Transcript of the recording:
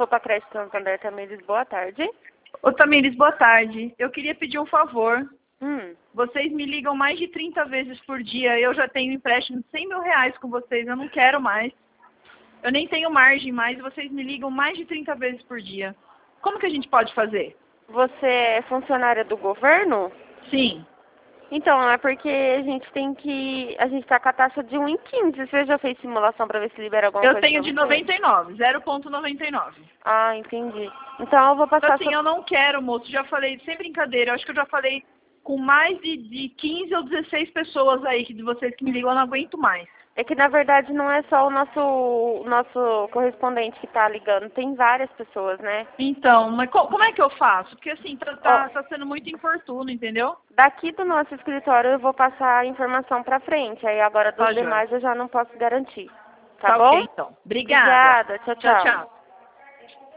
Copa Crédito Santander, Tamires, boa tarde. Ô Tamires, boa tarde. Eu queria pedir um favor. Vocês me ligam mais de 30 vezes por dia. Eu já tenho empréstimo de 100 mil reais com vocês. Eu não quero mais. Eu nem tenho margem mais. Vocês me ligam mais de 30 vezes por dia. Como que a gente pode fazer? Você é funcionária do governo? Sim. Então, é porque a gente tá com a taxa de 1 em 15. Você já fez simulação para ver se libera alguma coisa? Eu tenho de 99, 0,99. Ah, entendi. Então eu vou passar... Assim, eu não quero, moço. Já falei, sem brincadeira, eu acho que eu já falei com mais de 15 ou 16 pessoas aí de vocês que me ligam, eu não aguento mais. É que na verdade não é só o nosso correspondente que tá ligando, tem várias pessoas, né? Então, mas como é que eu faço? Porque assim, tá sendo muito importuno, entendeu? Daqui do nosso escritório eu vou passar a informação pra frente, aí agora dos demais eu já não posso garantir. Tá bom? Ok, então. Obrigada. Obrigada, tchau, tchau. Tchau, tchau.